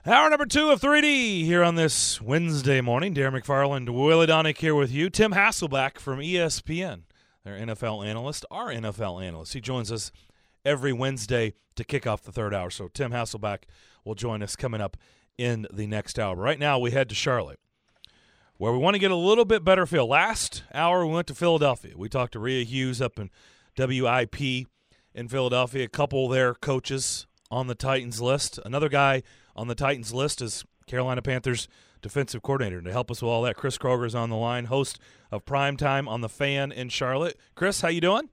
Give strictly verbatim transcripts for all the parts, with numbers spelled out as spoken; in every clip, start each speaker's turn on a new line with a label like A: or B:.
A: Hour number two of three D here on this Wednesday morning. Darren McFarland, Willie Donick here with you. Tim Hasselback from E S P N, their N F L analyst, our N F L analyst. He joins us every Wednesday to kick off the third hour. So Tim Hasselback will join us coming up in the next hour. But right now we head to Charlotte, where we want to get a little bit better feel. Last hour we went to Philadelphia. We talked to Rhea Hughes up in W I P in Philadelphia, a couple of their coaches on the Titans list. Another guy on the Titans list is Carolina Panthers defensive coordinator. And to help us with all that, Chris Kroger is on the line, host of Primetime on the Fan in Charlotte. Chris, how you doing?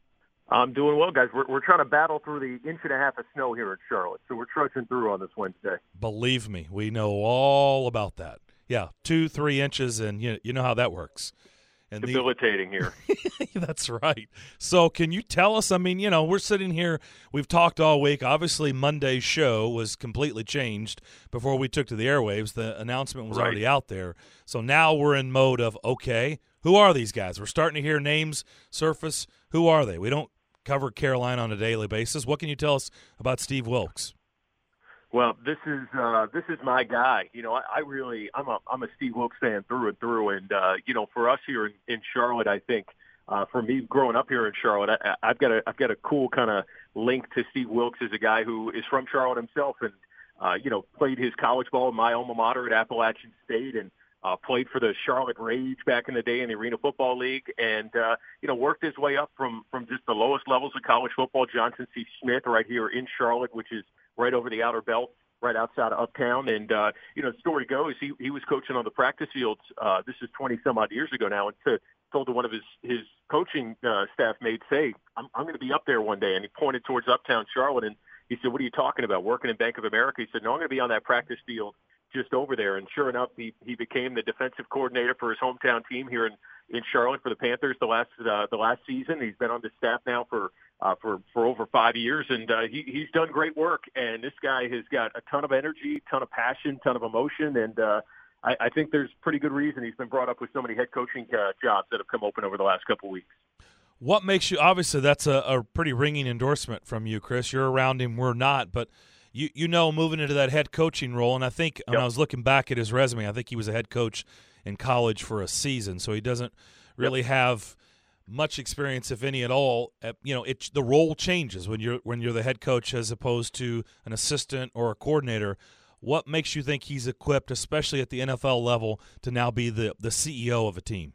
B: I'm doing well, guys. We're, we're trying to battle through the inch and a half of snow here in Charlotte, so we're trudging through on this Wednesday.
A: Believe me, we know all about that. Yeah, two, three inches, and you, you know how that works. And
B: Debilitating
A: the,
B: here.
A: That's right. So can you tell us, I mean, you know, we're sitting here, we've talked all week. Obviously, Monday's show was completely changed before we took to the airwaves. The announcement was
B: right.
A: already out there. So now we're in mode of, okay, who are these guys? We're starting to hear names surface. Who are they? We don't cover Carolina on a daily basis. What can you tell us about Steve Wilks?
B: Well, this is uh, this is my guy. You know, I, I really I'm a I'm a Steve Wilks fan through and through, and uh, you know, for us here in, in Charlotte, I think uh, for me growing up here in Charlotte, I, I've got a I've got a cool kind of link to Steve Wilks as a guy who is from Charlotte himself, and uh, you know, played his college ball in my alma mater at Appalachian State, and uh, played for the Charlotte Rage back in the day in the Arena Football League, and uh, you know, worked his way up from from just the lowest levels of college football, Johnson C. Smith, right here in Charlotte, which is right over the outer belt, right outside of Uptown. And, uh, you know, the story goes, he, he was coaching on the practice fields. Uh, this is twenty some odd years ago now. And to, told to one of his, his coaching uh, staff mates, hey, I'm, I'm going to be up there one day. And he pointed towards Uptown Charlotte. And he said, what are you talking about? Working in Bank of America? He said, no, I'm going to be on that practice field just over there. And sure enough, he, he became the defensive coordinator for his hometown team here in, in Charlotte for the Panthers the last, uh, the last season. He's been on the staff now for, Uh, for, for over five years, and uh, he, he's done great work. And this guy has got a ton of energy, ton of passion, ton of emotion, and uh, I, I think there's pretty good reason he's been brought up with so many head coaching uh, jobs that have come open over the last couple of weeks.
A: What makes you – obviously that's a, a pretty ringing endorsement from you, Chris. You're around him, we're not, but you, you know moving into that head coaching role, and I think yep. when I was looking back at his resume, I think he was a head coach in college for a season, so he doesn't really yep. have – much experience, if any at all. At, you know, it the role changes when you're when you're the head coach as opposed to an assistant or a coordinator. What makes you think he's equipped, especially at the N F L level, to now be the the C E O of a team?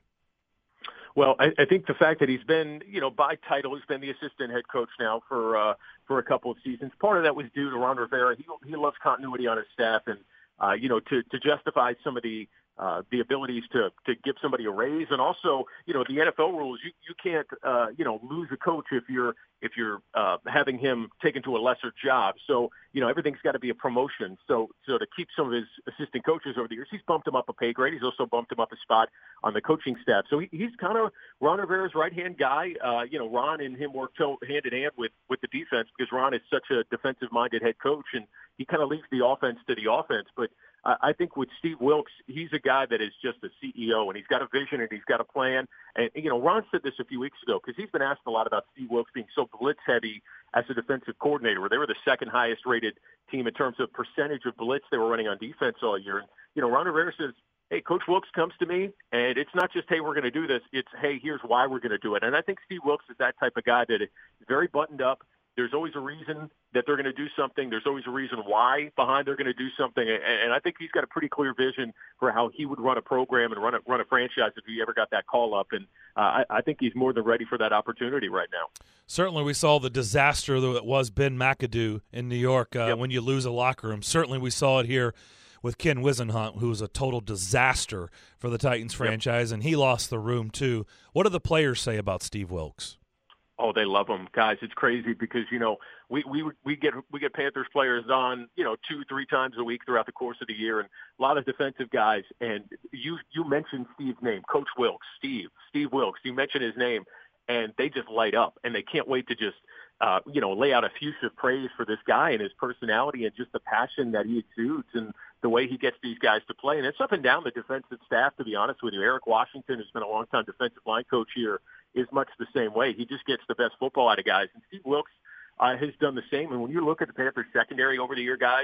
B: Well, I, I think the fact that he's been, you know, by title, he's been the assistant head coach now for uh, for a couple of seasons. Part of that was due to Ron Rivera. He he loves continuity on his staff, and uh, you know, to to justify some of the. Uh, the abilities to, to give somebody a raise, and also, you know, the N F L rules. You you can't, uh, you know, lose a coach if you're if you're uh, having him taken to a lesser job. So, you know, everything's got to be a promotion. So, so to keep some of his assistant coaches over the years, he's bumped him up a pay grade. He's also bumped him up a spot on the coaching staff. So he, he's kind of Ron Rivera's right hand guy. Uh, you know, Ron and him work to, hand in hand with with the defense because Ron is such a defensive minded head coach, and he kind of leaves the offense to the offense, but. I think with Steve Wilks, he's a guy that is just a C E O, and he's got a vision and he's got a plan. And, you know, Ron said this a few weeks ago because he's been asked a lot about Steve Wilks being so blitz-heavy as a defensive coordinator, where they were the second highest-rated team in terms of percentage of blitz they were running on defense all year. And, you know, Ron Rivera says, hey, Coach Wilks comes to me, and it's not just, hey, we're going to do this. It's, hey, here's why we're going to do it. And I think Steve Wilks is that type of guy that is very buttoned up. There's always a reason that they're going to do something. There's always a reason why behind they're going to do something. And I think he's got a pretty clear vision for how he would run a program and run a, run a franchise if he ever got that call up. And uh, I, I think he's more than ready for that opportunity right now.
A: Certainly we saw the disaster that was Ben McAdoo in New York uh,
B: yep.
A: when you lose a locker room. Certainly we saw it here with Ken Wisenhunt, who was a total disaster for the Titans franchise, yep. and he lost the room too. What do the players say about Steve Wilks?
B: Oh, they love him, guys. It's crazy because, you know, we, we we get we get Panthers players on, you know, two, three times a week throughout the course of the year, and a lot of defensive guys. And you you mentioned Steve's name, Coach Wilks, Steve, Steve Wilks. You mentioned his name, and they just light up, and they can't wait to just, uh, you know, lay out effusive praise for this guy and his personality and just the passion that he exudes and the way he gets these guys to play. And it's up and down the defensive staff, to be honest with you. Eric Washington, who's been a long-time defensive line coach here, is much the same way. He just gets the best football out of guys. And Steve Wilks uh, has done the same. And when you look at the Panthers secondary over the year, guys,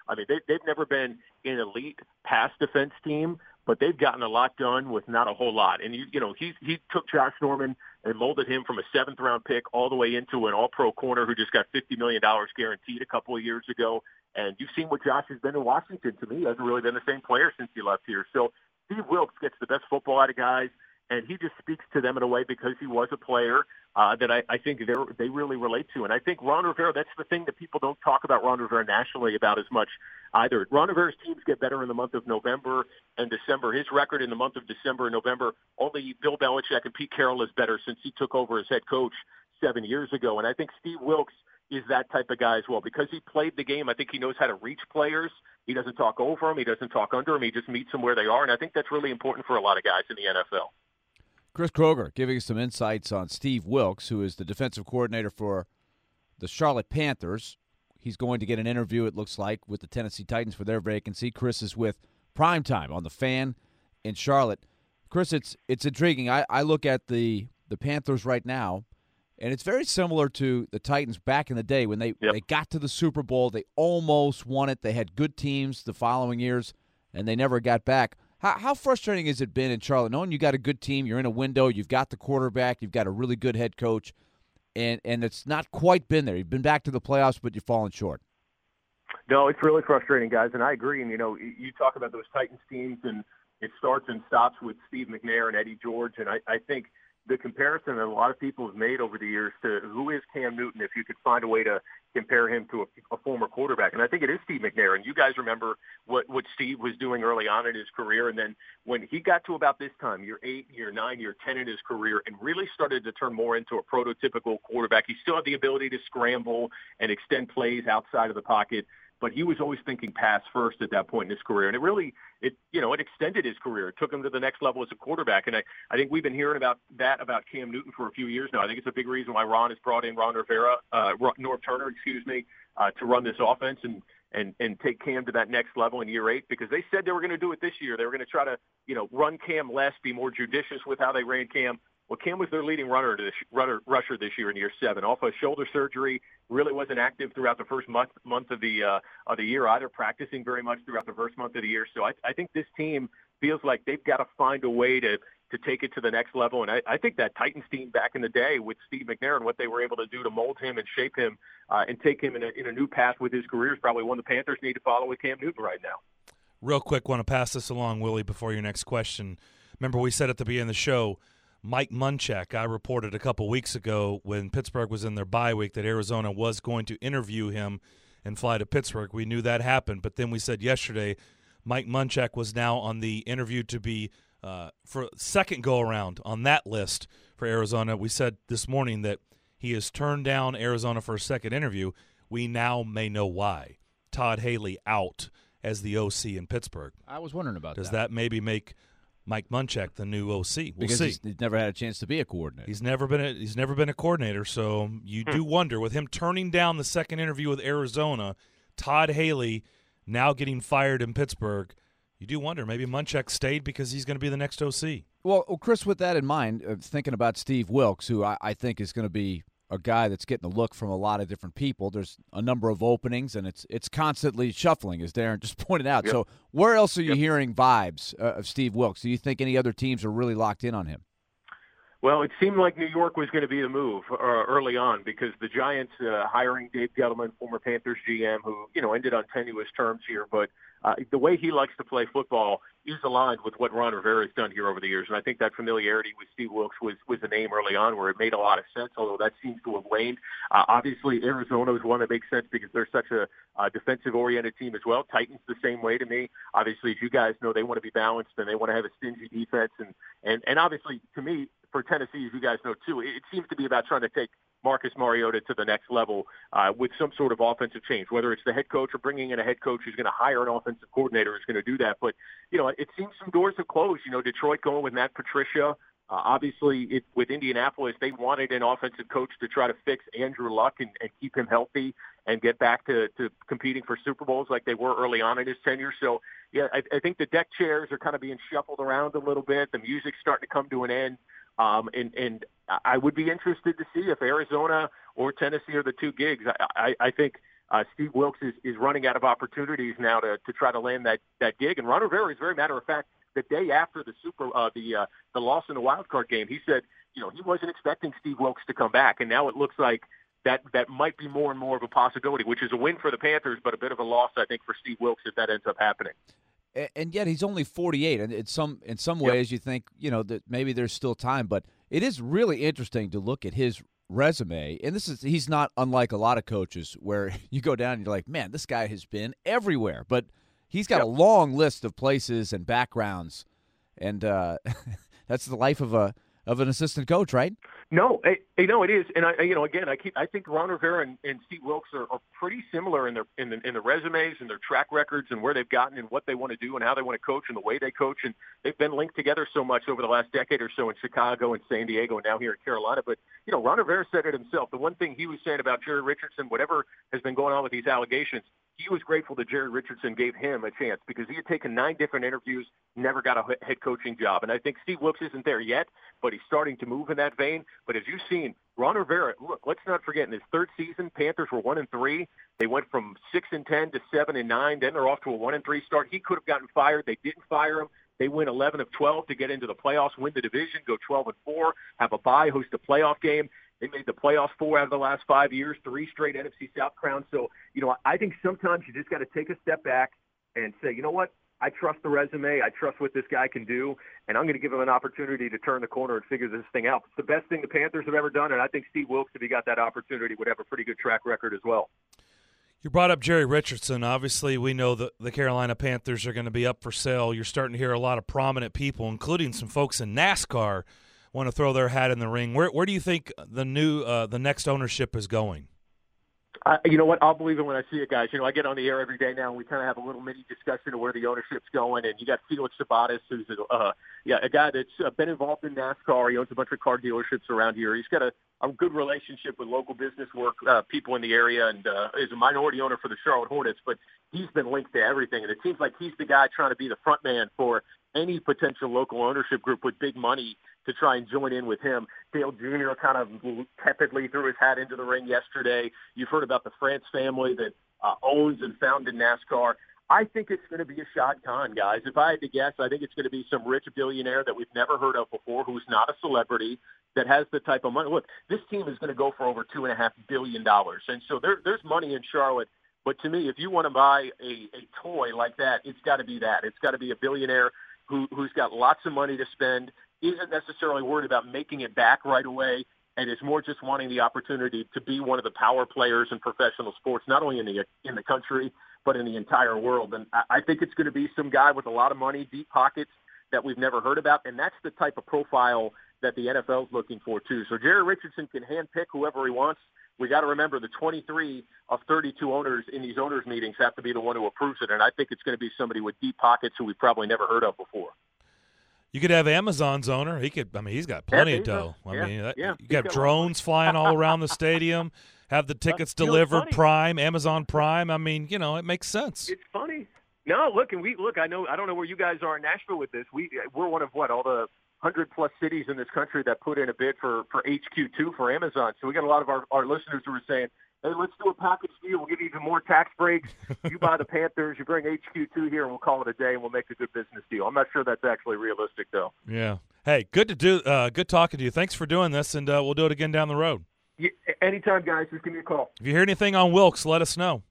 B: I mean, they, they've never been an elite pass defense team, but they've gotten a lot done with not a whole lot. And, you, you know, he, he took Josh Norman and molded him from a seventh-round pick all the way into an all-pro corner who just got fifty million dollars guaranteed a couple of years ago. And you've seen what Josh has been in Washington. To me, he hasn't really been the same player since he left here. So Steve Wilks gets the best football out of guys, and he just speaks to them in a way because he was a player uh, that I, I think they're, they really relate to. And I think Ron Rivera, that's the thing that people don't talk about Ron Rivera nationally about as much either. Ron Rivera's teams get better in the month of November and December. His record in the month of December and November, only Bill Belichick and Pete Carroll is better since he took over as head coach seven years ago. And I think Steve Wilks is that type of guy as well. Because he played the game, I think he knows how to reach players. He doesn't talk over them. He doesn't talk under them. He just meets them where they are. And I think that's really important for a lot of guys in the N F L.
C: Chris Kroger giving us some insights on Steve Wilks, who is the defensive coordinator for the Charlotte Panthers. He's going to get an interview, it looks like, with the Tennessee Titans for their vacancy. Chris is with Primetime on the Fan in Charlotte. Chris, it's it's intriguing. I, I look at the, the Panthers right now, and it's very similar to the Titans back in the day when they,
B: yep.
C: they got to the Super Bowl. They almost won it. They had good teams the following years, and they never got back. How, how frustrating has it been in Charlotte, knowing you got a good team, you're in a window, you've got the quarterback, you've got a really good head coach, and, and it's not quite been there. You've been back to the playoffs, but you've fallen short.
B: No, it's really frustrating, guys, and I agree. And, you know, you talk about those Titans teams, and it starts and stops with Steve McNair and Eddie George, and I, I think the comparison that a lot of people have made over the years to who is Cam Newton, if you could find a way to compare him to a, a former quarterback. And I think it is Steve McNair. And you guys remember what, what Steve was doing early on in his career. And then when he got to about this time, year eight, year nine, year ten in his career, and really started to turn more into a prototypical quarterback, he still had the ability to scramble and extend plays outside of the pocket. But he was always thinking pass first at that point in his career. And it really, it you know, it extended his career. It took him to the next level as a quarterback. And I, I think we've been hearing about that about Cam Newton for a few years now. I think it's a big reason why Ron has brought in Ron Rivera, uh, Norv Turner, excuse me, uh, to run this offense and, and, and take Cam to that next level in year eight, because they said they were going to do it this year. They were going to try to, you know, run Cam less, be more judicious with how they ran Cam. Well, Cam was their leading runner, this, runner rusher this year in year seven. Off of shoulder surgery, really wasn't active throughout the first month month of the uh, of the year either, practicing very much throughout the first month of the year. So I, I think this team feels like they've got to find a way to to take it to the next level. And I, I think that Titans team back in the day with Steve McNair and what they were able to do to mold him and shape him uh, and take him in a, in a new path with his career is probably one the Panthers need to follow with Cam Newton right now.
A: Real quick, want to pass this along, Willie, before your next question. Remember we said at the beginning of the show, Mike Munchak, I reported a couple weeks ago when Pittsburgh was in their bye week that Arizona was going to interview him and fly to Pittsburgh. We knew that happened, but then we said yesterday Mike Munchak was now on the interview to be uh, for second go-around on that list for Arizona. We said this morning that he has turned down Arizona for a second interview. We now may know why. Todd Haley out as the O C in Pittsburgh.
C: I was wondering about
A: Does
C: that.
A: Does that maybe make Mike Munchak the new O C? We'll
C: because
A: see.
C: He's, he's never had a chance to be a coordinator.
A: He's never been a, he's never been a coordinator, so you do wonder with him turning down the second interview with Arizona, Todd Haley now getting fired in Pittsburgh. You do wonder maybe Munchak stayed because he's going to be the next O C.
C: Well, well Chris, with that in mind, uh, thinking about Steve Wilks, who I, I think is going to be a guy that's getting a look from a lot of different people. There's a number of openings, and it's it's constantly shuffling, as Darren just pointed out.
B: Yep.
C: So where else are you
B: Yep.
C: hearing vibes uh, of Steve Wilks? Do you think any other teams are really locked in on him?
B: Well, it seemed like New York was going to be the move uh, early on because the Giants uh, hiring Dave Gettleman, former Panthers G M, who, you know, ended on tenuous terms here. But uh, the way he likes to play football is aligned with what Ron Rivera has done here over the years. And I think that familiarity with Steve Wilks was, was a name early on where it made a lot of sense, although that seems to have waned. Uh, obviously, Arizona is one that makes sense because they're such a uh, defensive-oriented team as well. Titans the same way to me. Obviously, as you guys know, they want to be balanced and they want to have a stingy defense. And, and, and obviously, to me, for Tennessee, as you guys know, too, it seems to be about trying to take Marcus Mariota to the next level uh, with some sort of offensive change, whether it's the head coach or bringing in a head coach who's going to hire an offensive coordinator who's going to do that. But, you know, it seems some doors have closed. You know, Detroit going with Matt Patricia. Uh, obviously, it, with Indianapolis, they wanted an offensive coach to try to fix Andrew Luck and, and keep him healthy and get back to, to competing for Super Bowls like they were early on in his tenure. So, yeah, I, I think the deck chairs are kind of being shuffled around a little bit. The music's starting to come to an end. Um, and, and I would be interested to see if Arizona or Tennessee are the two gigs. I, I, I think uh, Steve Wilks is, is running out of opportunities now to, to try to land that, that gig. And Ron Rivera, as a very matter of fact, the day after the super uh, the uh, the loss in the wild card game, he said, you know, he wasn't expecting Steve Wilks to come back, and now it looks like that that might be more and more of a possibility, which is a win for the Panthers, but a bit of a loss, I think, for Steve Wilks if that ends up happening.
C: And yet he's only forty-eight, and in some in some ways yep. you think, you know, that maybe there's still time, but it is really interesting to look at his resume, and this is he's not unlike a lot of coaches where you go down and you're like, man, this guy has been everywhere, but he's got yep. a long list of places and backgrounds, and uh, that's the life of a of an assistant coach, right?
B: No, I, I know it is, and I, you know, again, I keep, I think Ron Rivera and, and Steve Wilks are, are pretty similar in their in the in the resumes and their track records and where they've gotten and what they want to do and how they want to coach and the way they coach, and they've been linked together so much over the last decade or so in Chicago and San Diego and now here in Carolina. But you know, Ron Rivera said it himself. The one thing he was saying about Jerry Richardson, whatever has been going on with these allegations, he was grateful that Jerry Richardson gave him a chance because he had taken nine different interviews, never got a head coaching job. And I think Steve Wilks isn't there yet, but he's starting to move in that vein. But as you've seen, Ron Rivera, look, let's not forget, in his third season, Panthers were one and three. They went from six and ten to seven and nine. Then they're off to a one and three start. He could have gotten fired. They didn't fire him. They win eleven of twelve to get into the playoffs, win the division, go twelve and four, have a bye, host a playoff game. They made the playoffs four out of the last five years, three straight N F C South crowns. So, you know, I think sometimes you just got to take a step back and say, you know what? I trust the resume. I trust what this guy can do, and I'm going to give him an opportunity to turn the corner and figure this thing out. It's the best thing the Panthers have ever done, and I think Steve Wilks, if he got that opportunity, would have a pretty good track record as well.
A: You brought up Jerry Richardson. Obviously, we know that the Carolina Panthers are going to be up for sale. You're starting to hear a lot of prominent people, including some folks in NASCAR, want to throw their hat in the ring. Where where do you think the new uh, the next ownership is going?
B: Uh, you know what? I'll believe it when I see it, guys. You know, I get on the air every day now, and we kind of have a little mini discussion of where the ownership's going. And you got Felix Sabates, who's a, uh, yeah, a guy that's uh, been involved in NASCAR. He owns a bunch of car dealerships around here. He's got a, a good relationship with local business work uh, people in the area, and uh, is a minority owner for the Charlotte Hornets. But he's been linked to everything, and it seems like he's the guy trying to be the front man for any potential local ownership group with big money to try and join in with him. Dale Junior kind of tepidly threw his hat into the ring yesterday. You've heard about the France family that uh, owns and founded NASCAR. I think it's going to be a Shad Khan, guys. If I had to guess, I think it's going to be some rich billionaire that we've never heard of before, who's not a celebrity, that has the type of money. Look, this team is going to go for over two and a half billion dollars, and so there, there's money in Charlotte. But to me, if you want to buy a, a toy like that, it's got to be that. It's got to be a billionaire who, who's got lots of money to spend, isn't necessarily worried about making it back right away, and is more just wanting the opportunity to be one of the power players in professional sports, not only in the in the country, but in the entire world. And I, I think it's going to be some guy with a lot of money, deep pockets that we've never heard about, and that's the type of profile that the N F L is looking for, too. So Jerry Richardson can handpick whoever he wants. We got to remember the twenty-three of thirty-two owners in these owners meetings have to be the one who approves it, and I think it's going to be somebody with deep pockets who we've probably never heard of before.
A: You could have Amazon's owner. He could. I mean, he's got plenty
B: yeah,
A: of dough. I
B: yeah,
A: mean, that,
B: yeah,
A: you got drones flying all around the stadium. Have the tickets
B: uh,
A: delivered.
B: Funny.
A: Prime, Amazon Prime. I mean, you know, it makes sense.
B: It's funny. No, look, and we look. I know. I don't know where you guys are in Nashville with this. We we're one of what all the hundred plus cities in this country that put in a bid for for H Q two for Amazon. So we got a lot of our our listeners who are saying, hey, let's do a package deal. We'll give you even more tax breaks. You buy the Panthers, you bring H Q two here, and we'll call it a day, and we'll make a good business deal. I'm not sure that's actually realistic, though.
A: Yeah. Hey, good to do. Uh, good talking to you. Thanks for doing this, and uh, we'll do it again down the road.
B: Yeah, anytime, guys. Just give me a call.
A: If you hear anything on Wilks, let us know.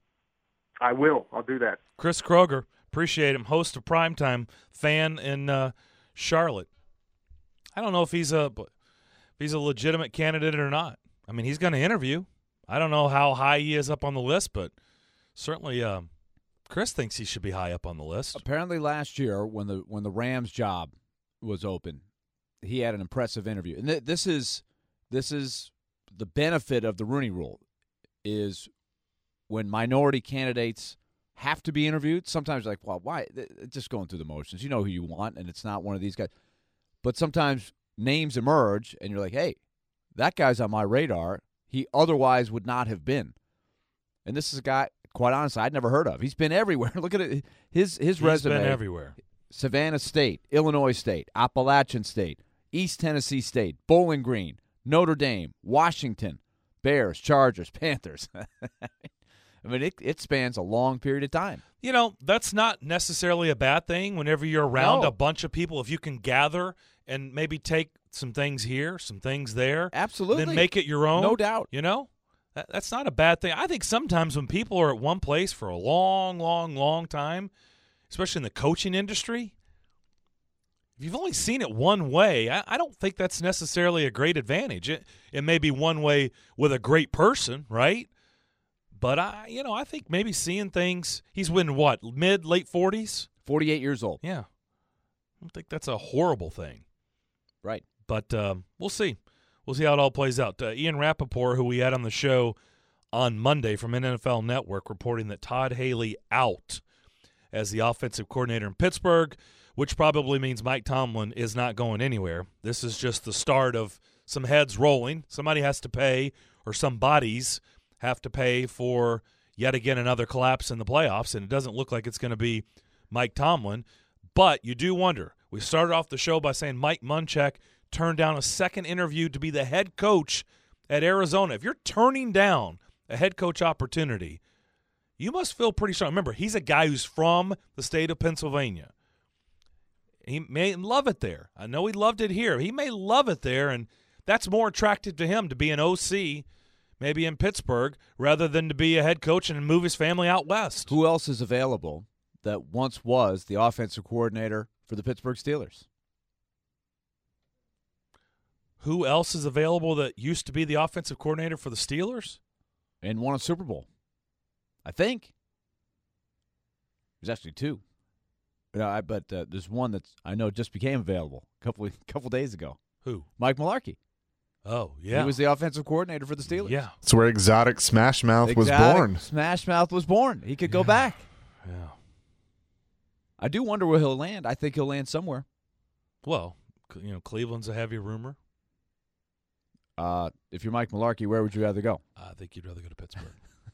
B: I will. I'll do that.
A: Chris Kroger, appreciate him, host of Primetime, fan in uh, Charlotte. I don't know if he's a if he's a legitimate candidate or not. I mean, he's going to interview. I don't know how high he is up on the list, but certainly uh, Chris thinks he should be high up on the list.
C: Apparently last year when the when the Rams job was open, he had an impressive interview. And th- this is this is the benefit of the Rooney Rule is when minority candidates have to be interviewed. Sometimes like, well, why? It's just going through the motions. You know who you want, and it's not one of these guys. But sometimes names emerge, and you're like, hey, that guy's on my radar. He otherwise would not have been. And this is a guy, quite honestly, I'd never heard of. He's been everywhere. Look at it. His his
A: He's
C: resume.
A: He's been everywhere.
C: Savannah State, Illinois State, Appalachian State, East Tennessee State, Bowling Green, Notre Dame, Washington, Bears, Chargers, Panthers. I mean, it, it spans a long period of time.
A: You know, that's not necessarily a bad thing whenever you're around
C: No.
A: a bunch of people. If you can gather and maybe take some things here, some things there,
C: Absolutely.
A: then make it your own.
C: No doubt.
A: You know, that, that's not a bad thing. I think sometimes when people are at one place for a long, long, long time, especially in the coaching industry, if you've only seen it one way, I, I don't think that's necessarily a great advantage. It, it may be one way with a great person, right? But, I, you know, I think maybe seeing things – he's in what, mid, late forties?
C: forty-eight years old.
A: Yeah. I don't think that's a horrible thing.
C: Right.
A: But um, we'll see. We'll see how it all plays out. Uh, Ian Rappaport, who we had on the show on Monday from N F L Network, reporting that Todd Haley out as the offensive coordinator in Pittsburgh, which probably means Mike Tomlin is not going anywhere. This is just the start of some heads rolling. Somebody has to pay, or some bodies have to pay for yet again another collapse in the playoffs, and it doesn't look like it's going to be Mike Tomlin. But you do wonder. We started off the show by saying Mike Munchak turned down a second interview to be the head coach at Arizona. If you're turning down a head coach opportunity, you must feel pretty strong. Remember, he's a guy who's from the state of Pennsylvania. He may love it there. I know he loved it here. He may love it there, and that's more attractive to him to be an O C maybe in Pittsburgh rather than to be a head coach and move his family out west.
C: Who else is available that once was the offensive coordinator for the Pittsburgh Steelers?
A: Who else is available that used to be the offensive coordinator for the Steelers?
C: And won a Super Bowl. I think. There's actually two. Yeah, I, but uh, there's one that I know just became available a couple couple days ago.
A: Who?
C: Mike Mularkey.
A: Oh, yeah.
C: He was the offensive coordinator for the Steelers.
A: Yeah.
D: That's where Exotic Smash Mouth was
C: Exotic
D: born.
C: Smash Mouth was born. He could go back.
A: Yeah.
C: I do wonder where he'll land. I think he'll land somewhere.
A: Well, you know, Cleveland's a heavy rumor.
C: Uh, if you're Mike Mularkey, where would you rather go?
A: I think you'd rather go to Pittsburgh.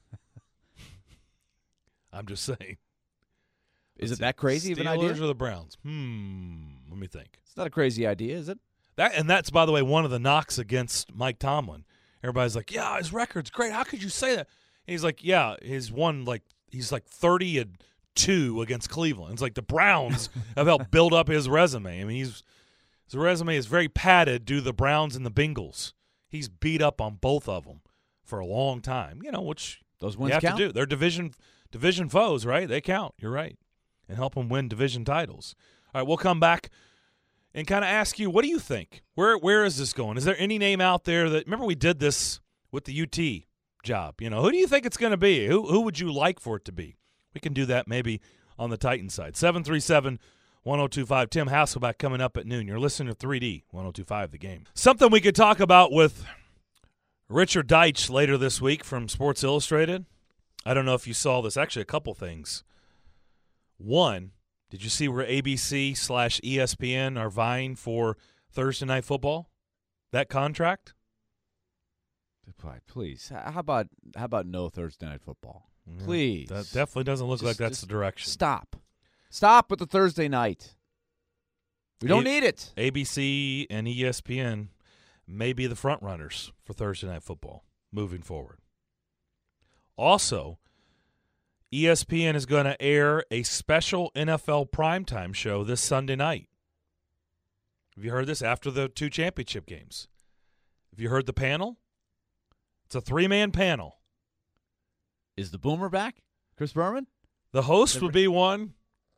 A: I'm just saying.
C: Is
A: Let's
C: it
A: see.
C: that crazy of an idea?
A: Steelers or the Browns? Hmm. Let me think.
C: It's not a crazy idea, is it?
A: That and that's, by the way, one of the knocks against Mike Tomlin. Everybody's like, "Yeah, his record's great. How could you say that?" And he's like, "Yeah, his one like he's like thirty and two against Cleveland. It's like the Browns have helped build up his resume. I mean, he's his resume is very padded due to the Browns and the Bengals. He's beat up on both of them for a long time. You know, which
C: Those
A: you
C: wins
A: have
C: count.
A: to do. They're division division foes, right? They count. You're right, and help them win division titles. All right, we'll come back and kind of ask you, what do you think? Where where is this going? Is there any name out there that – remember we did this with the U T job. You know, who do you think it's going to be? Who who would you like for it to be? We can do that maybe on the Titans side. seven three seven, one oh two five. Tim Hasselback coming up at noon. You're listening to three D, one oh two five The Game. Something we could talk about with Richard Deitch later this week from Sports Illustrated. I don't know if you saw this. Actually, a couple things. One, did you see where A B C slash E S P N are vying for Thursday Night Football? That contract?
C: Please, how about how about no Thursday Night Football?
A: Yeah,
C: Please.
A: that definitely doesn't look
C: Just-
A: like that's
C: just
A: the direction.
C: Stop. Stop with the Thursday night. We don't
A: A-
C: need it.
A: A B C and E S P N may be the front runners for Thursday Night Football moving forward. Also, E S P N is going to air a special N F L primetime show this Sunday night. Have you heard this? After the two championship games. Have you heard the panel? It's a three-man panel.
C: Is the Boomer back? Chris Berman?
A: The host would be one.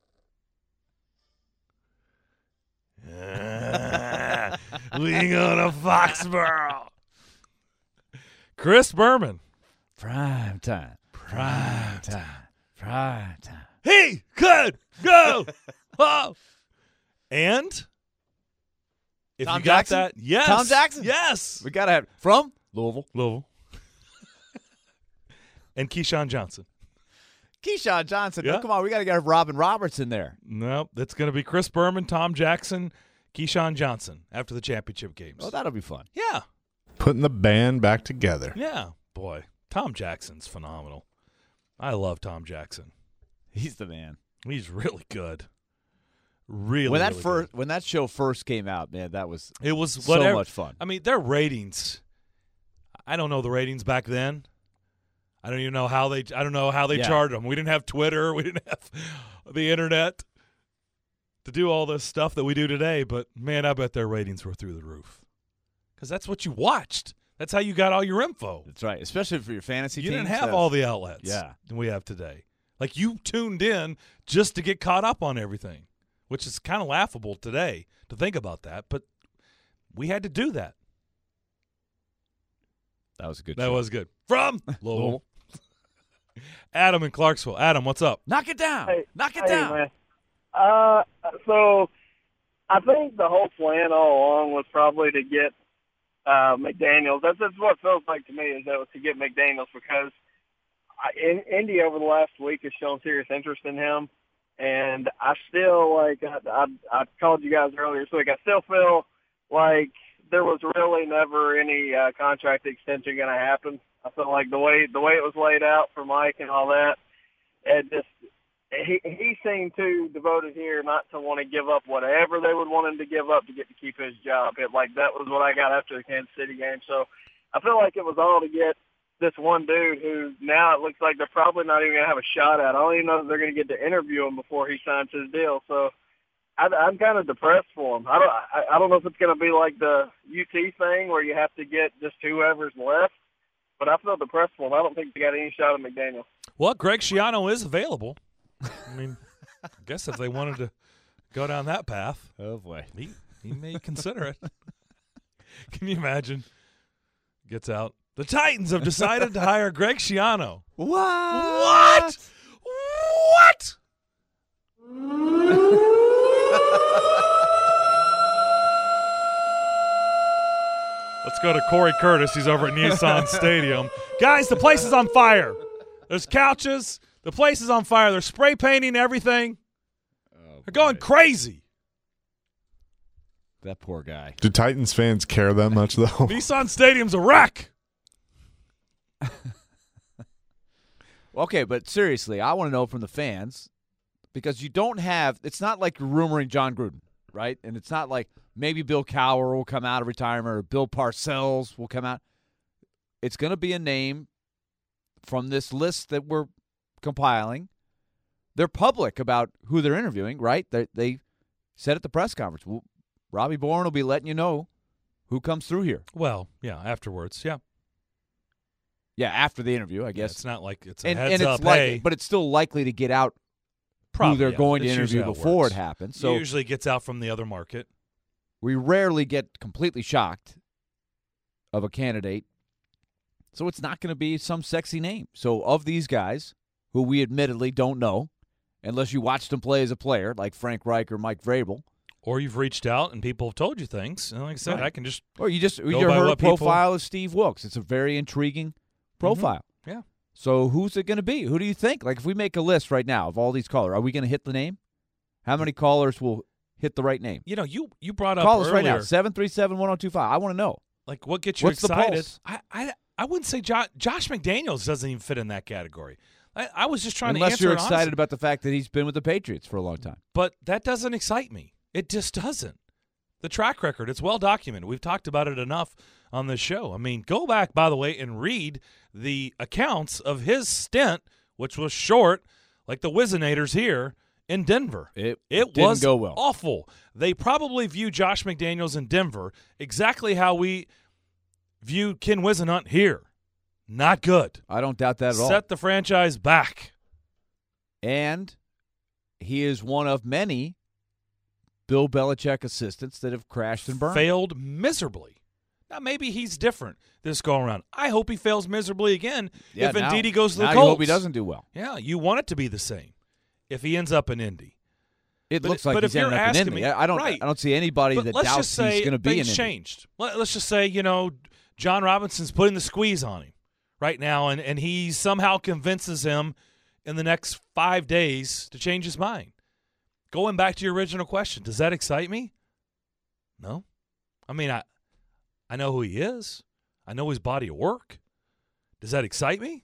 A: Uh, we go to Foxborough. Chris Berman.
C: Prime time. Prime time. Prime time.
A: He could go. Oh. And if
C: Tom
A: you got
C: Jackson?
A: that, yes.
C: Tom Jackson?
A: Yes.
C: We got to have from Louisville.
A: Louisville. And Keyshawn Johnson.
C: Keyshawn Johnson.
A: Yeah.
C: Oh, come on, we got to get Robin Roberts in there.
A: Nope. It's going to be Chris Berman, Tom Jackson, Keyshawn Johnson after the championship games.
C: Oh, that'll be fun.
A: Yeah.
D: Putting the band back together.
A: Yeah. Boy, Tom Jackson's phenomenal. I love Tom Jackson.
C: He's the man.
A: He's really good. Really,
C: when that
A: really
C: first
A: good.
C: when that show first came out, man, that was
A: It was
C: so
A: whatever.
C: much fun.
A: I mean, their ratings, I don't know the ratings back then. I don't even know how they. I don't know how they
C: Yeah.
A: charged them. We didn't have Twitter. We didn't have the internet to do all this stuff that we do today. But man, I bet their ratings were through the roof because that's what you watched. That's how you got all your info.
C: That's right, especially for your fantasy
A: You
C: teams.
A: didn't have
C: that's-
A: all the outlets.
C: Yeah.
A: that we have today. Like you tuned in just to get caught up on everything, which is kind of laughable today to think about that. But we had to do that.
C: That was a good
A: That
C: show.
A: was good. From Louisville. Adam in Clarksville. Adam, what's up?
C: Knock it down.
E: Hey,
C: Knock it
E: hey,
C: down.
E: man. Uh, so I think the whole plan all along was probably to get uh, McDaniels. That's, that's what it feels like to me, is that it was to get McDaniels, because I, in, Indy over the last week has shown serious interest in him, and I still, like, I, I, I called you guys earlier this week, I still feel like there was really never any uh, contract extension going to happen. I feel like the way the way it was laid out for Mike and all that, it just he he seemed too devoted here not to want to give up whatever they would want him to give up to get to keep his job. It, like that was what I got after the Kansas City game. So I feel like it was all to get this one dude who now it looks like they're probably not even going to have a shot at. I don't even know if they're going to get to interview him before he signs his deal. So I, I'm kind of depressed for him. I don't I, I don't know if it's going to be like the U T thing where you have to get just whoever's left. But I feel depressed for him. I don't think they got any shot at McDaniel.
A: Well, Greg Schiano is available. I mean, I guess if they wanted to go down that path,
C: Oh, boy.
A: he, he may consider it. Can you imagine? Gets out. The Titans have decided to hire Greg Schiano.
C: What?
A: What? What? Let's go to Corey Curtis. He's over at Nissan Stadium. Guys, the place is on fire. There's couches. The place is on fire. They're spray painting everything.
C: Oh,
A: They're going
C: boy.
A: crazy.
C: That poor guy.
D: Do Titans fans care that much, though?
A: Nissan Stadium's a wreck.
C: Okay, but seriously, I want to know from the fans, because you don't have – it's not like you're rumoring John Gruden, right? And it's not like maybe Bill Cowher will come out of retirement or Bill Parcells will come out. It's going to be a name from this list that we're compiling. They're public about who they're interviewing, right? They, they said at the press conference, well, Robbie Bourne will be letting you know who comes through here.
A: Well, yeah, afterwards, yeah.
C: Yeah, after the interview, I
A: Yeah,
C: guess.
A: it's not like it's a
C: and
A: heads
C: and it's
A: up,
C: likely,
A: hey.
C: but it's still likely to get out
A: Probably,
C: who they're
A: yeah.
C: going to
A: That's
C: interview
A: usually how it
C: before
A: works.
C: it happens. So
A: usually gets out from the other market.
C: we rarely get completely shocked of a candidate. So it's not going to be some sexy name. So of these guys, who we admittedly don't know, unless you watched them play as a player, like Frank Reich or Mike Vrabel,
A: Or you've reached out and people have told you things. And like I said,
C: Right.
A: I can just
C: or you just you
A: Go by
C: heard a
A: what people-
C: profile of Steve Wilkes. It's a very intriguing profile.
A: yeah.
C: So who's it going to be? Who do you think? Like, if we make a list right now of all these callers, are we going to hit the name? How many callers will hit the right name?
A: You know, you you brought up
C: Call us
A: earlier,
C: right now, seven three seven, one oh two five. I want to know.
A: like what gets you
C: What's the
A: excited.
C: pulse?
A: I, I I wouldn't say jo- Josh McDaniels doesn't even fit in that category. I, I was just trying to
C: Unless
A: answer
C: you're
A: it
C: excited
A: honestly.
C: about the fact that he's been with the Patriots for a long time.
A: But that doesn't excite me. It just doesn't. The track record, it's well documented. We've talked about it enough on this show. I mean, go back, by the way, and read the accounts of his stint, which was short, like the Wizenators here in Denver.
C: It,
A: It
C: didn't
A: was
C: go well.
A: awful. They probably view Josh McDaniels in Denver exactly how we viewed Ken Whisenhunt here. Not good.
C: I don't doubt that at all.
A: Set the franchise back.
C: And he is one of many Bill Belichick assistants that have crashed and burned.
A: Failed miserably. Now, maybe he's different this go around. I hope he fails miserably again
C: Yeah,
A: if
C: now-
A: indeed he goes to the
C: now
A: Colts.
C: you hope he doesn't do well.
A: Yeah, you want it to be the same if he ends up in Indy.
C: It
A: But-
C: looks like
A: but
C: he's
A: if you're
C: ending up in
A: asking
C: Indy.
A: me-
C: I I don't.
A: right.
C: I don't see anybody
A: But
C: that
A: let's
C: doubts
A: just say
C: he's going to be in
A: things
C: Indy.
A: changed. Let, let's just say, you know, John Robinson's putting the squeeze on him right now, and, and he somehow convinces him in the next five days to change his mind. Going back to your original question, does that excite me? No. I mean, I I know who he is. I know his body of work. Does that excite me?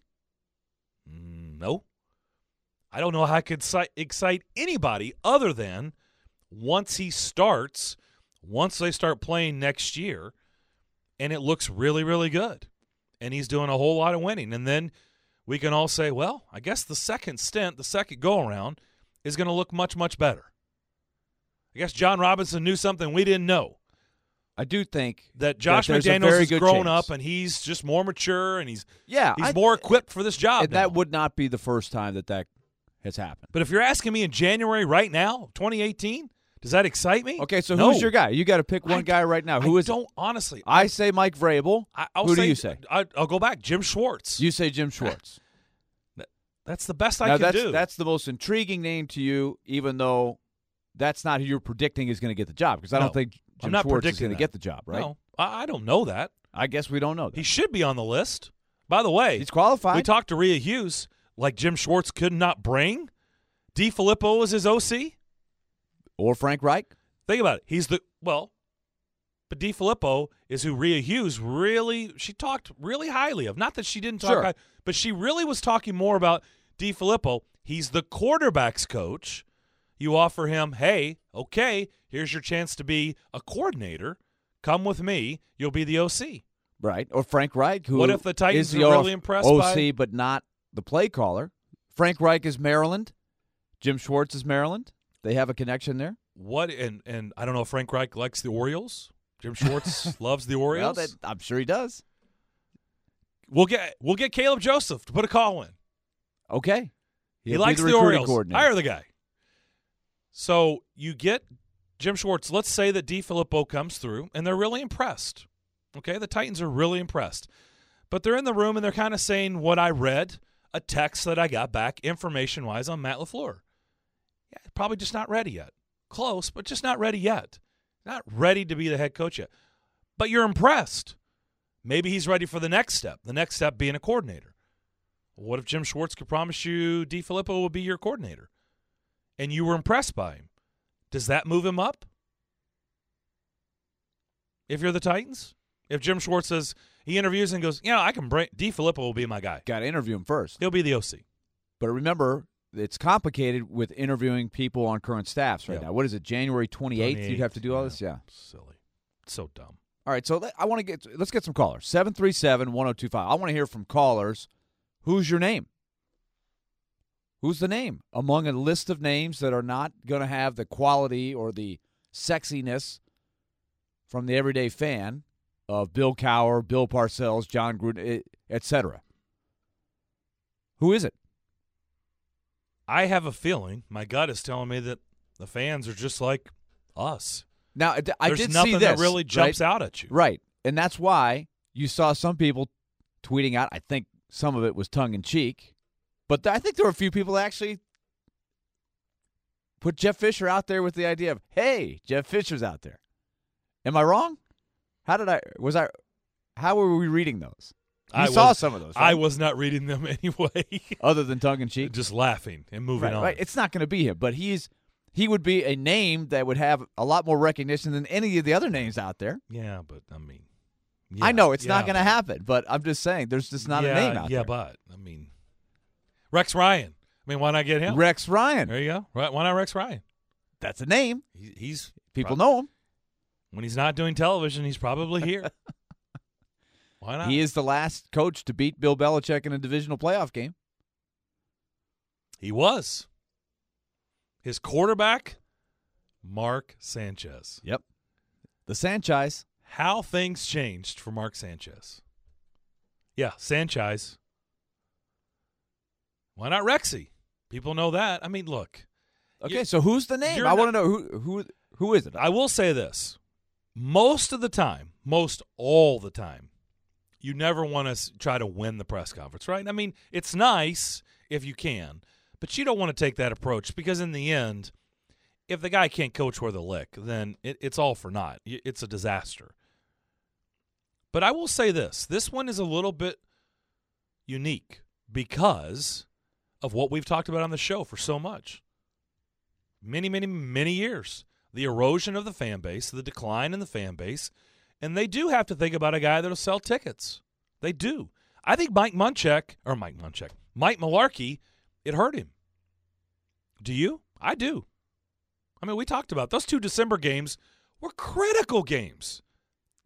A: Mm, no. I don't know how I could excite, excite anybody other than once he starts, once they start playing next year, and it looks really, really good. And he's doing a whole lot of winning. And then we can all say, well, I guess the second stint, the second go-around, is going to look much, much better. I guess John Robinson knew something we didn't know.
C: I do think
A: that Josh
C: that
A: McDaniels has grown
C: chance.
A: up and he's just more mature and he's
C: yeah,
A: he's
C: I,
A: more equipped for this job.
C: And
A: now.
C: that would not be the first time that that has happened.
A: But if you're asking me in January right now, twenty eighteen, does that excite me?
C: Okay, so
A: no.
C: who's your guy? You got to pick one
A: I,
C: guy right now. Who
A: I
C: is
A: don't
C: it?
A: honestly.
C: I say Mike Vrabel.
A: I, I'll
C: Who
A: say,
C: do you say?
A: I, I'll go back. Jim Schwartz.
C: You say Jim Schwartz.
A: That's the best I
C: now
A: can
C: that's,
A: do.
C: That's the most intriguing name to you, even though that's not who you're predicting is going to get the job. Because I
A: No,
C: don't think
A: I'm
C: Jim
A: not
C: Schwartz is
A: predicting
C: going to
A: that.
C: get the job, right?
A: No, I, I don't know that.
C: I guess we don't know that.
A: He should be on the list. By the way,
C: He's qualified.
A: we talked to Rhea Hughes, like Jim Schwartz could not bring. DeFilippo was his O C.
C: Or Frank Reich.
A: Think about it. He's the well, but DeFilippo is who Rhea Hughes really she talked really highly of. Not that she didn't talk
C: Sure.
A: high, but she really was talking more about DeFilippo. He's the quarterback's coach. You offer him, hey, okay, here's your chance to be a coordinator. Come with me. You'll be the O C.
C: Right. Or Frank Reich, who
A: What if the Titans
C: is the
A: are really impressed
C: O C,
A: by-
C: but not the play caller. Frank Reich is Maryland. Jim Schwartz is Maryland. They have a connection there.
A: What and and I don't know if Frank Reich likes the Orioles. Jim Schwartz loves the Orioles.
C: Well, that, I'm sure he does.
A: We'll get we'll get Caleb Joseph to put a call in.
C: Okay.
A: He
C: He'll be
A: likes
C: the
A: the,
C: recruiting
A: Orioles.
C: coordinator.
A: Hire the guy. So you get Jim Schwartz. Let's say that DeFilippo comes through, and they're really impressed. Okay, the Titans are really impressed. But they're in the room, and they're kind of saying what I read, a text that I got back information-wise on Matt LaFleur. Yeah, probably just not ready yet. Close, but just not ready yet. Not ready to be the head coach yet. But you're impressed. Maybe he's ready for the next step, the next step being a coordinator. What if Jim Schwartz could promise you DeFilippo will be your coordinator? And you were impressed by him. Does that move him up? If you're the Titans? If Jim Schwartz says, he interviews and goes, yeah, I can bring, DeFilippo will be my guy.
C: Got to interview him first.
A: He'll be the O C.
C: But remember, it's complicated with interviewing people on current staffs right
A: Yeah.
C: now. What is it, January twenty-eighth? You'd have to do all
A: yeah.
C: this? Yeah.
A: Silly. It's so dumb.
C: All right, so let, I want to get let's get some callers. seven three seven, one oh two five. I want to hear from callers. Who's your name? Who's the name among a list of names that are not going to have the quality or the sexiness from the everyday fan of Bill Cowher, Bill Parcells, John Gruden, et cetera? Who is it?
A: I have a feeling, my gut is telling me that the fans are just like us.
C: Now, I
A: There's
C: did
A: nothing
C: see this,
A: that really jumps
C: right?
A: out at you.
C: Right, and that's why you saw some people tweeting out. I think some of it was tongue-in-cheek, but I think there were a few people that actually put Jeff Fisher out there with the idea of, hey, Jeff Fisher's out there. Am I wrong? How did I – was I – how were we reading those? You
A: I
C: saw
A: was,
C: some of those,
A: I
C: right?
A: was not reading them anyway.
C: Other than tongue-in-cheek?
A: Just laughing and moving
C: Right,
A: on.
C: right. It's not going to be him, but he's he would be a name that would have a lot more recognition than any of the other names out there.
A: Yeah, but I mean,
C: I
A: yeah,
C: know it's
A: yeah,
C: not going to
A: but-
C: happen, but I'm just saying there's just not
A: yeah,
C: a name out
A: yeah,
C: there.
A: but I mean, Rex Ryan. I mean, why not get him?
C: Rex Ryan.
A: There you go. Right? Why not Rex Ryan?
C: That's a name.
A: He, he's
C: People
A: prob-
C: know him.
A: when he's not doing television. He's probably here. Why not?
C: He is the last coach to beat Bill Belichick in a divisional playoff game.
A: He was. His quarterback, Mark Sanchez.
C: Yep. The Sanchez.
A: How things changed for Mark Sanchez. Yeah, Sanchez. Why not Rexy? People know that. I mean, look.
C: Okay,
A: you-
C: so who's the name?
A: you're
C: I want
A: not-
C: to know who who who is it?
A: I will say this. Most of the time, most all the time, you never want to try to win the press conference, right? I mean, it's nice if you can, but you don't want to take that approach because in the end, if the guy can't coach worth a lick, then it, it's all for naught. Y- It's a disaster. But I will say this. This one is a little bit unique because of what we've talked about on the show for so much. Many, many, many years. The erosion of the fan base, the decline in the fan base, and they do have to think about a guy that'll sell tickets. They do. I think Mike Munchak, or Mike Munchak, Mike Mularkey, it hurt him. Do you? I do. I mean, we talked about those two December games were critical games.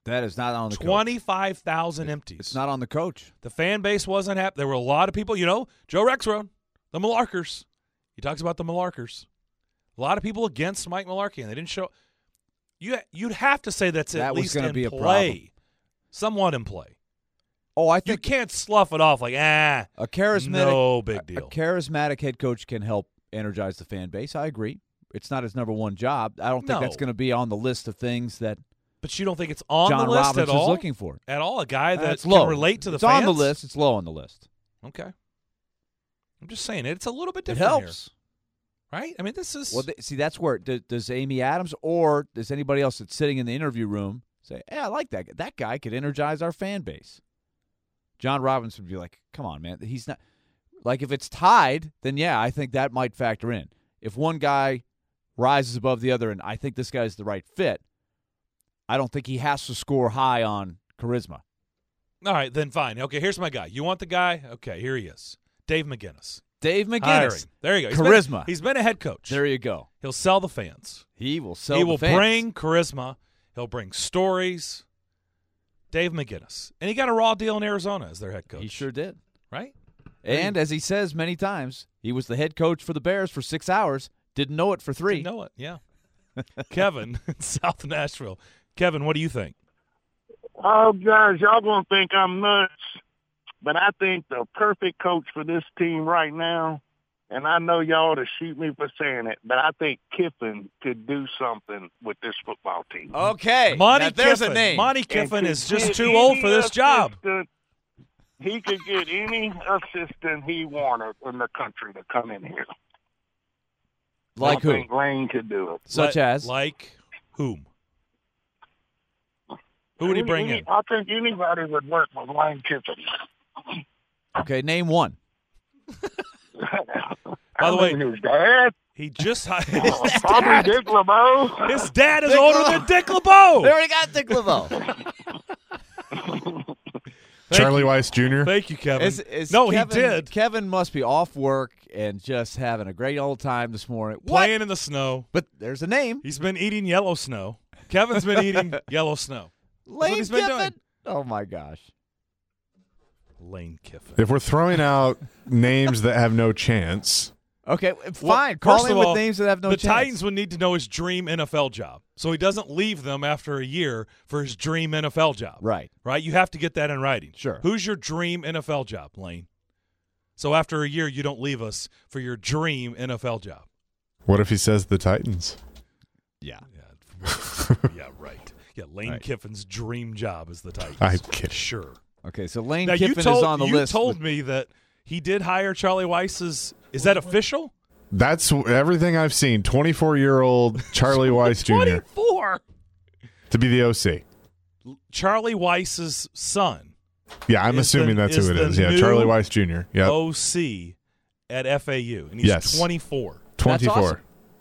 C: That is not on the coach.
A: twenty-five thousand empties.
C: It's not on the coach.
A: The fan base wasn't happy. There were a lot of people, you know, Joe Rexrode, the Malarkers. He talks about the Malarkers. A lot of people against Mike Malarkey, and they didn't show. You, you'd have to say that's
C: That
A: at
C: was
A: least
C: gonna
A: in
C: be a
A: play.
C: problem.
A: Somewhat in play.
C: Oh, I
A: You
C: think
A: can't slough it off like, ah,
C: a charismatic,
A: no big
C: a-
A: deal.
C: A charismatic head coach can help energize the fan base. I agree. It's not his number one job. I don't think
A: No.
C: that's going to be on the list of things that
A: But you don't think it's on
C: John
A: the list
C: Roberts
A: at all?
C: is looking for.
A: At all? A guy that
C: It's
A: can
C: low.
A: relate to the
C: it's
A: fans?
C: on the list. It's low on the list.
A: Okay. I'm just saying, it's a little bit
C: It
A: different
C: helps.
A: here. Right? I mean, this is.
C: Well, th- see, that's where does, does Amy Adams or does anybody else that's sitting in the interview room say, "Hey, I like that. guy. That guy could energize our fan base." John Robbins would be like, "Come on, man. He's not like if it's tied, then yeah, I think that might factor in. If one guy rises above the other, and I think this guy's the right fit, I don't think he has to score high on charisma."
A: All right, then fine. Okay, here's my guy. You want the guy? Okay, here he is. Dave McGinnis.
C: Dave
A: Hire
C: McGinnis,
A: him. There you go. He's
C: Charisma.
A: Been, he's been a head coach.
C: there you go.
A: He'll sell the fans.
C: He will sell.
A: he
C: the
A: will
C: fans.
A: bring charisma. He'll bring stories. Dave McGinnis. And he got a raw deal in Arizona as their head coach.
C: He sure did.
A: Right?
C: And as he says many times, he was the head coach for the Bears for six hours. Didn't know it for three.
A: Didn't know it, yeah. Kevin in South Nashville. Kevin, what do you think?
F: Oh, guys, y'all going to think I'm nuts, but I think the perfect coach for this team right now, and I know y'all to shoot me for saying it, but I think Kiffin could do something with this football team.
C: Okay.
A: Monty
C: now there's
A: Kiffin.
C: a name.
A: Monty
F: And
A: Kiffin
F: could
A: is just
F: get
A: too old
F: any
A: for this job.
F: assistant- He could get any assistant he wanted in the country to come in here.
C: Like
F: I
C: who?
F: think Lane could do it.
C: Such
A: Like-
C: as?
A: Like whom? Who would he bring
F: Any-
A: in?
F: I think anybody would work with Lane Kiffin.
C: Okay, name one.
A: By the
F: I
A: way-
F: mean, his dad,
A: He just hired
F: probably Dick LeBeau.
A: his dad is
C: Dick
A: older
C: LeBeau.
A: than Dick LeBeau.
C: They already got Dick LeBeau.
A: Thank
D: Charlie
A: you.
D: Weiss Junior
A: Thank you, Kevin.
C: Is- is
A: no,
C: Kevin,
A: he did.
C: Kevin must be off work and just having a great old time this morning. What?
A: Playing in the snow.
C: But there's a name.
A: He's been eating yellow snow. Kevin's been eating yellow snow. what
C: Lane
A: he's been
C: Kiffin.
A: doing.
C: Oh, my gosh.
A: Lane Kiffin.
D: If we're throwing out names that have no chance,
C: Okay,
A: Well,
C: fine. Call
A: first
C: him
A: of
C: with
A: all,
C: names that have no
A: the
C: chance.
A: Titans would need to know his dream N F L job, so he doesn't leave them after a year for his dream N F L job.
C: Right.
A: Right? You have to get that in writing.
C: Sure.
A: Who's your dream N F L job, Lane? So after a year, you don't leave us for your dream N F L job.
D: what if he says the Titans?
C: Yeah.
A: Yeah, yeah, right. Yeah, Lane
C: Right.
A: Kiffin's dream job is the Titans.
D: I'm kidding.
A: Sure.
C: Okay, so Lane
A: Now you
C: Kiffin
A: told
C: is on the
A: you
C: list.
A: told
C: with-
A: me that he did hire Charlie Weiss's. Is that official?
D: That's everything I've seen. twenty-four-year-old Charlie Weiss Junior
A: twenty-four.
D: to be the O C.
A: Charlie Weiss's son.
D: Yeah, I'm
A: Is
D: assuming
A: the-
D: that's
A: is
D: who it
A: the
D: is. Yeah,
A: new
D: Charlie Weiss Junior Yep,
A: O C at F A U, and he's
D: Yes.
A: twenty-four.
D: twenty-four.
C: awesome.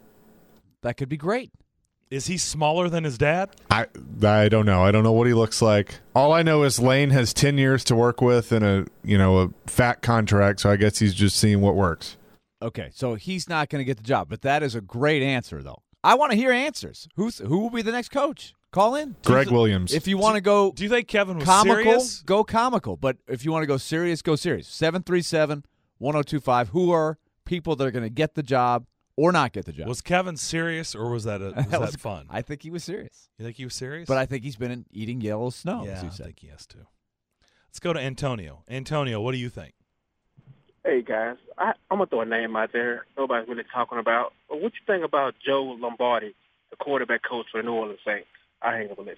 C: That could be great.
A: Is he smaller than his dad?
D: I I don't know. I don't know what he looks like. All I know is Lane has ten years to work with and a you know a fat contract, so I guess he's just seeing what works.
C: Okay, so he's not going to get the job, but that is a great answer, though. I want to hear answers. Who's who will be the next coach? Call in.
D: Greg Williams.
C: If you want to go
A: Do you think Kevin was
C: comical,
A: serious?
C: go comical. But if you want to go serious, go serious. seven three seven, one oh two five. Who are people that are going to get the job or not get the job?
A: Was Kevin serious, or was that a, was that,
C: That was-
A: fun?
C: I think he was serious.
A: You think he was serious?
C: But I think he's been in eating yellow snow,
A: yeah,
C: as
A: I
C: you said.
A: think he has to. Let's go to Antonio. Antonio, what do you think?
G: Hey, guys, I, I'm going to throw a name out there nobody's really talking about. But what you think about Joe Lombardi, the quarterback coach for the New Orleans Saints? I hang up a list.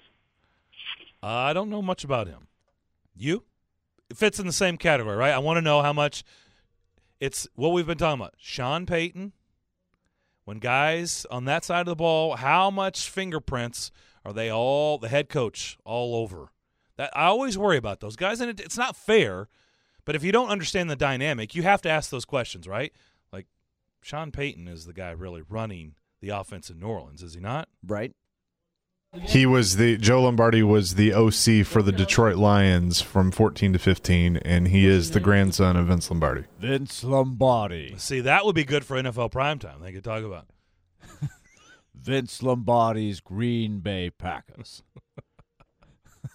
A: Uh, I don't know much about him. You? It fits in the same category, right? I want to know how much it's what we've been talking about. Sean Payton, when guys on that side of the ball, how much fingerprints are they all, the head coach, all over? That I always worry about those guys, and it, it's not fair, but if you don't understand the dynamic, you have to ask those questions, right? Like, Sean Payton is the guy really running the offense in New Orleans, is he not?
C: Right?
D: He was the Joe Lombardi was the O C for the Detroit Lions from fourteen to fifteen, and he is the grandson of Vince Lombardi.
C: Vince Lombardi.
A: See, that would be good for N F L primetime. They could talk about
C: Vince Lombardi's Green Bay Packers.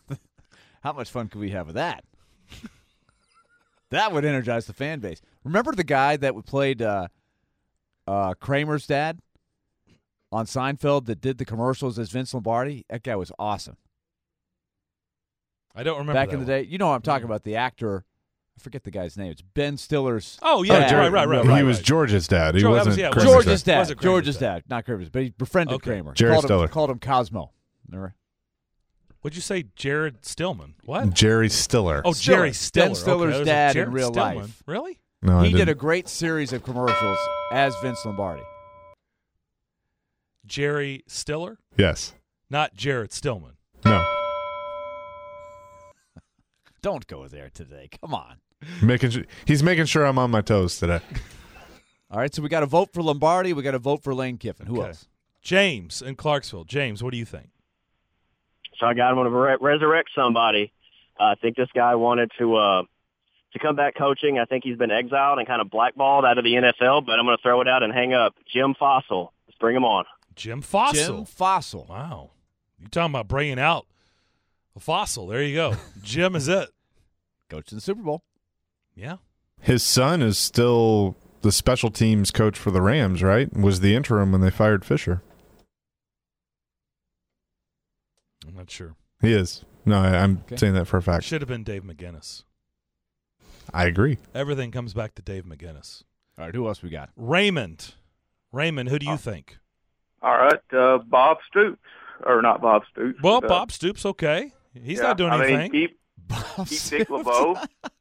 C: How much fun could we have with that? That would energize the fan base. Remember the guy that played uh, uh, Kramer's dad on Seinfeld that did the commercials as Vince Lombardi? That guy was awesome.
A: I don't remember
C: Back
A: that
C: in the
A: one.
C: day. You know what I'm talking about, the actor. I forget the guy's name. It's Ben Stiller's.
A: Oh, yeah,
C: dad.
A: right, right, right,
D: He
A: right.
D: was
A: right.
D: George's dad. He
A: George- that
D: wasn't
A: was- yeah,
D: Kramer's
C: George's
D: dad.
C: dad.
A: Was it Kramer's
C: George's
A: dad?
C: dad. Not Kramer's, but he befriended
A: Okay.
C: Kramer.
D: Jerry
C: called
D: Stiller.
C: Him, called him Cosmo. Remember?
A: What'd you say, Jared Stillman? What?
D: Jerry Stiller.
A: Oh,
C: Stiller.
A: Jerry Stiller.
C: Ben Stiller's
A: okay, I was like,
C: dad in
A: Jared
C: real
A: Stillman.
C: life.
A: Really?
D: no, I
C: He did
D: didn't.
C: a great series of commercials as Vince Lombardi.
A: Jerry Stiller?
D: Yes.
A: Not Jared Stillman.
D: No.
C: Don't go there today. Come on.
D: Making su- he's making sure I'm on my toes today.
C: All right, so we got to vote for Lombardi. We got to vote for Lane Kiffin. Who
A: Okay.
C: else?
A: James in Clarksville. James, what do you think?
H: So I got him to re- resurrect somebody. Uh, I think this guy wanted to uh, to come back coaching. I think he's been exiled and kind of blackballed out of the N F L, but I'm going to throw it out and hang up. Jim Fossil. Let's bring him on.
A: Jim Fossil.
C: Jim Fossil.
A: Wow. You're talking about bringing out a fossil. There you go. Jim is it.
C: Coach in the Super Bowl.
A: Yeah.
D: His son is still the special teams coach for the Rams, right? Was the interim when they fired Fisher.
A: I'm not sure.
D: He is. No, I, I'm
C: Okay.
D: saying that for a fact.
A: Should have been Dave McGinnis.
D: I agree.
A: Everything comes back to Dave McGinnis.
C: All right, who else we got?
A: Raymond. Raymond, who do
C: Oh.
A: you think?
I: All right, uh, Bob Stoops, or not Bob Stoops.
A: Well,
I: but, uh,
A: Bob Stoops, okay. He's
I: yeah,
A: not doing
I: I mean,
A: anything.
I: keep
C: Bob
I: keep Dick
C: Stoops.
I: LeBeau,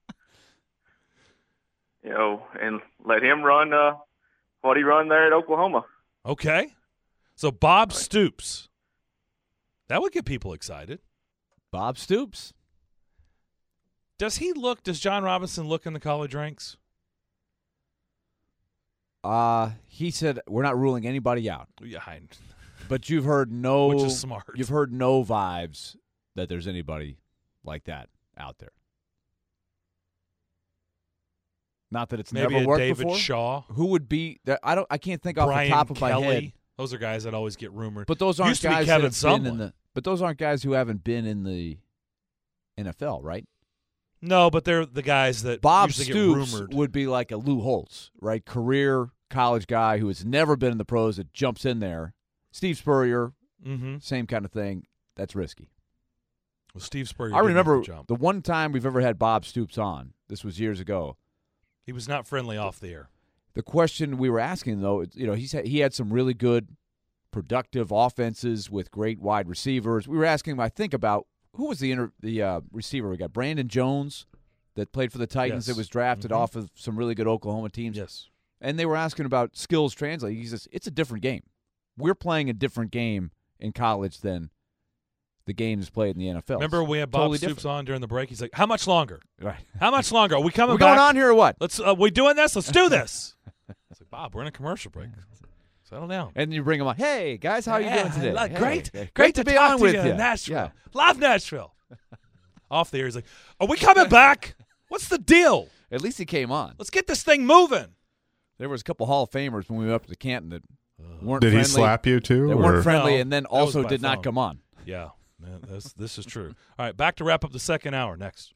I: you know, and let him run uh, what he run there at Oklahoma.
A: Okay. So Bob Stoops. That would get people excited.
C: Bob Stoops.
A: Does he look, does John Robinson look in the college ranks?
C: Uh, he said we're not ruling anybody out,
A: Yeah, I,
C: but you've heard no.
A: which is smart.
C: You've heard no vibes that there's anybody like that out there. Not that it's
A: Maybe
C: never
A: a
C: worked
A: David
C: before.
A: Shaw,
C: Who would be? That I don't. I can't think off
A: Brian
C: the top of
A: Kelly.
C: my head.
A: Those are guys that always get rumored.
C: But those aren't
A: Used to be
C: guys
A: Kevin
C: that have been in
A: Sumlin.
C: the. But those aren't guys who haven't been in the N F L, right?
A: No, but they're the guys that
C: Bob
A: usually
C: Stoops
A: get rumored.
C: would be like a Lou Holtz, right? Career college guy who has never been in the pros that jumps in there. Steve Spurrier,
A: Mm-hmm.
C: same kind of thing. That's risky.
A: Well, Steve Spurrier.
C: I
A: did make
C: remember
A: the jump.
C: the one time we've ever had Bob Stoops on. This was years ago.
A: He was not friendly off the air.
C: The question we were asking, though, you know, he's had, he had some really good, productive offenses with great wide receivers. We were asking him, I think, about who was the inter, the uh, receiver we got? Brandon Jones that played for the Titans
A: Yes.
C: that was drafted
A: Mhm.
C: off of some really good Oklahoma teams.
A: Yes.
C: And they were asking about skills translate. He says, it's a different game. We're playing a different game in college than the game is played in the N F L.
A: Remember we had Bob
C: Totally
A: Stoops
C: different.
A: on during the break? He's like, how much longer?
C: Right.
A: How much longer? Are we coming
C: We're
A: back?
C: going on here or what?
A: Let's. Uh, we doing this? Let's do this. It's like, Bob, we're in a commercial break. Settle down.
C: And you bring them on. Hey, guys, how are you
A: Yeah,
C: doing today?
A: look,
C: Hey,
A: great,
C: hey,
A: great,
C: to
A: to
C: be
A: talk
C: on
A: to
C: with
A: you
C: you.
A: in Nashville.
C: Yeah.
A: Love Nashville. Off the air, he's like, are we coming back? What's the deal?
C: At least he came on.
A: Let's get this thing moving.
C: There was a couple Hall of Famers when we went up to Canton that weren't
D: Did
C: friendly.
D: he slap you too?
C: They
D: or-
C: weren't friendly,
A: No,
C: and then
A: that was
C: also
A: by
C: did not
A: phone.
C: come on.
A: Yeah, man, this, this is true. All right, back to wrap up the second hour next.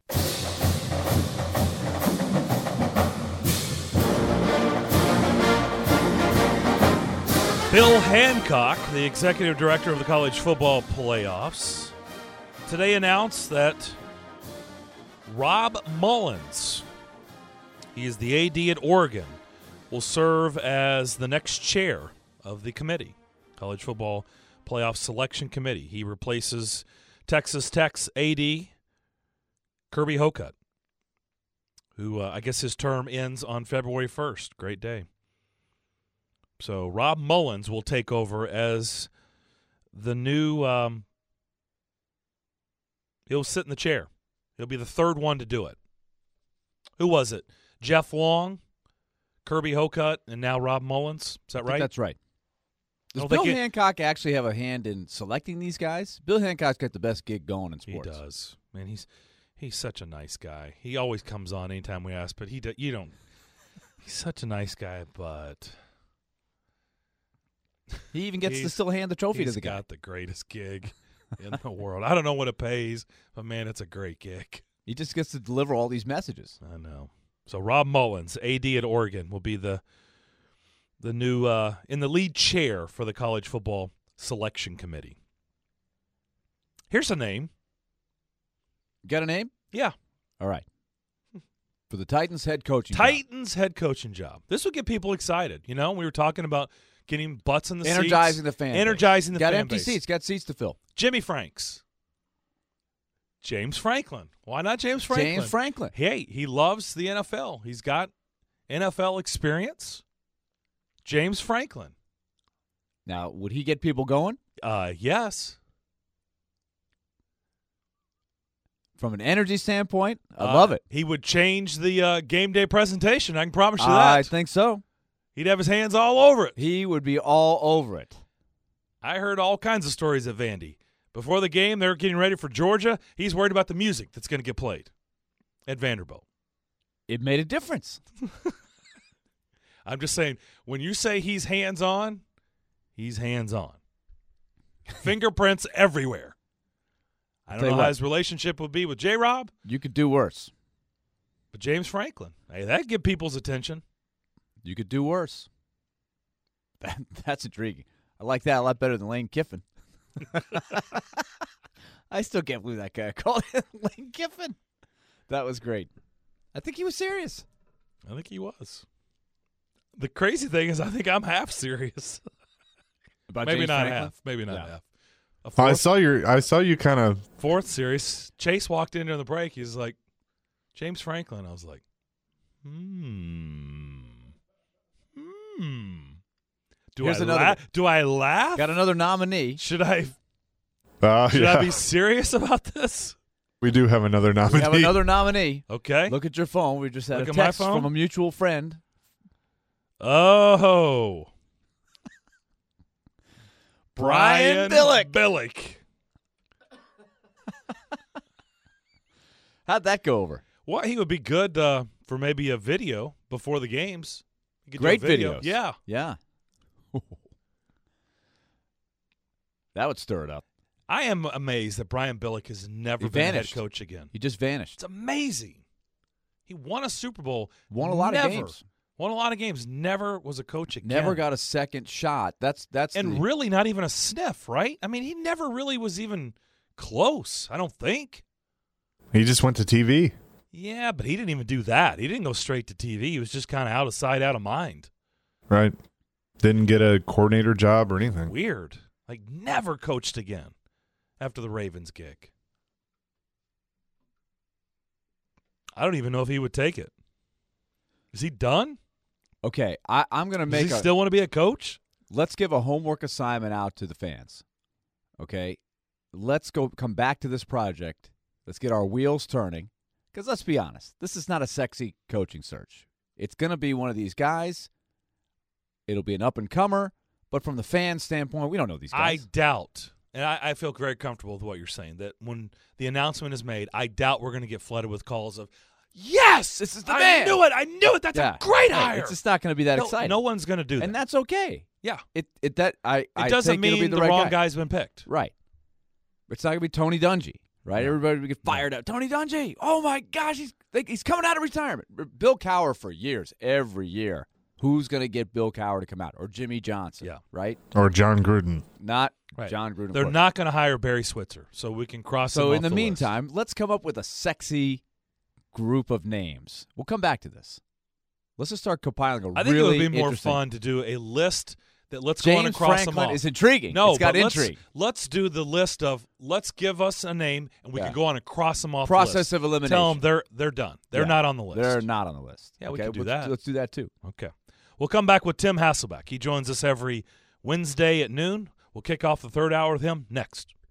A: Bill Hancock, the executive director of the college football playoffs, today announced that Rob Mullins, he is the A D at Oregon, will serve as the next chair of the committee, College Football Playoff Selection Committee. He replaces Texas Tech's A D, Kirby Hocutt, who uh, I guess his term ends on February first. Great day. So Rob Mullins will take over as the new um, – he'll sit in the chair. He'll be the third one to do it. Who was it? Jeff Long, Kirby Hocutt, and now Rob Mullins. Is that
C: I think
A: right?
C: that's right. Does
A: don't
C: Bill
A: think it-
C: Hancock actually have a hand in selecting these guys? Bill Hancock's got the best gig going in
A: He
C: sports.
A: does. Man, he's he's such a nice guy. He always comes on anytime we ask, but he do, you don't – he's such a nice guy, but –
C: He even gets to
A: He's-
C: still hand the trophy
A: he's
C: to the guy.
A: got the greatest gig. in the world. I don't know what it pays, but, man, it's a great gig.
C: He just gets to deliver all these messages.
A: I know. So Rob Mullins, A D at Oregon, will be the the new uh, in the lead chair for the college football selection committee. Here's a name.
C: Got a name?
A: Yeah.
C: All right. For the Titans head coaching
A: Titans
C: job.
A: head coaching job. This would get people excited. You know, we were talking about getting butts in the
C: Energizing
A: seats.
C: the fan
A: Energizing
C: base.
A: the
C: got
A: fan
C: empty
A: base.
C: seats. Got seats to fill.
A: Jimmy Franks. James Franklin. Why not James Franklin?
C: James Franklin.
A: Hey, he loves the N F L. He's got N F L experience. James Franklin.
C: Now, would he get people going?
A: Uh, yes.
C: From an energy standpoint, I
A: Uh,
C: love it.
A: He would change the uh, game day presentation. I can promise you that.
C: I think so.
A: He'd have his hands all over it.
C: He would be all over it.
A: I heard all kinds of stories at Vandy. Before the game, they're getting ready for Georgia. He's worried about the music that's going to get played at Vanderbilt.
C: It made a difference.
A: I'm just saying, when you say he's hands-on, he's hands-on. Fingerprints everywhere. I don't
C: Tell you
A: know how
C: what.
A: his relationship would be with J-Rob,
C: You could do worse.
A: but James Franklin, hey, that'd get people's attention.
C: You could do worse. That, that's intriguing. I like that a lot better than Lane Kiffin. I still can't believe that guy called him Lane Kiffin. That was great. I think he was serious.
A: I think he was. The crazy thing is I think I'm half serious.
C: About
A: Maybe
C: James
A: not
C: Franklin?
A: half. Maybe not
C: Yeah.
A: half. A
D: I
A: fourth,
D: saw your. I saw you kind of.
A: fourth series, Chase walked in during the break. He was like, James Franklin. I was like, hmm. Hmm. Do
C: Here's
A: I
C: another
A: la-
C: one.
A: Do I laugh?
C: Got another nominee.
A: Should I
D: Uh,
A: should
D: yeah,
A: I be serious about this?
D: we do have another
C: We
D: nominee.
C: have another nominee.
A: Okay.
C: Look at your phone. We just had
A: Look
C: a
A: at my
C: text
A: phone?
C: from a mutual friend.
A: Oh.
C: Brian Billick.
A: Billick.
C: How'd that go over?
A: Well, he would be good uh, for maybe a video before the games. He could do a
C: Great
A: video.
C: videos.
A: Yeah.
C: Yeah. That would stir it up.
A: I am amazed that Brian Billick has never
C: He
A: been
C: vanished.
A: a head coach again.
C: He just vanished.
A: It's amazing. He won a Super Bowl.
C: Won a lot
A: never,
C: of games.
A: Won a lot of games. Never was a coach again.
C: Never got a second shot. That's that's
A: And
C: the,
A: really not even a sniff, right? I mean, he never really was even close, I don't think.
D: He just went to T V.
A: Yeah, but he didn't even do that. He didn't go straight to T V. He was just kind of out of sight, out of mind.
D: Right. Didn't get a coordinator job or anything.
A: Weird. Like, never coached again after the Ravens gig. I don't even know if he would take it. Is he done?
C: Okay, I, I'm going to
A: Does
C: make
A: he
C: a,
A: still want to be a coach?
C: let's give a homework assignment out to the fans. Okay? Let's go come back to this project. Let's get our wheels turning. Because let's be honest, this is not a sexy coaching search. It's going to be one of these guys. It'll be an up-and-comer. But from the fan standpoint, we don't know these
A: I
C: guys.
A: doubt, and I, I feel very comfortable with what you're saying, that when the announcement is made, I doubt we're going to get flooded with calls of, yes,
C: This is the
A: I
C: man.
A: knew it, I knew it, that's
C: Yeah.
A: a great
C: Right,
A: hire.
C: It's just not going to be that
A: no,
C: exciting.
A: no one's going to do that.
C: And that's okay.
A: yeah.
C: It it that I
A: It
C: I
A: doesn't
C: think it'll
A: mean
C: be the,
A: the,
C: right
A: wrong
C: guy.
A: guy's been picked.
C: Right. It's not going to be Tony Dungy, right?
A: No.
C: Everybody will get fired up. Tony Dungy. Oh, my gosh. He's like, he's coming out of retirement. Bill Cowher for years, every year. Who's going to get Bill Cowher to come out? Or Jimmy Johnson,
A: Yeah.
C: right?
D: Or John Gruden.
C: Not
A: Right.
C: John Gruden. of
A: They're
C: course.
A: not going to hire Barry Switzer, so we can cross him
C: So
A: off
C: in the,
A: list.
C: meantime, let's come up with a sexy group of names. We'll come back to this. Let's just start compiling a
A: I think
C: really
A: it would be more
C: interesting-
A: fun to do a list that let's go on
C: James
A: and cross
C: Franklin
A: them off.
C: is intriguing.
A: No,
C: it's got
A: but let's,
C: intrigue.
A: let's do the list of let's give us a name and we
C: Yeah.
A: can go on and cross them off.
C: Process
A: the list.
C: of elimination.
A: Tell them they're they're done. They're
C: Yeah.
A: not on the list.
C: They're not on the list.
A: Yeah, we
C: okay?
A: can do
C: let's,
A: that.
C: Let's do that too.
A: Okay. We'll come back with Tim Hasselbeck. He joins us every Wednesday at noon. We'll kick off the third hour with him next.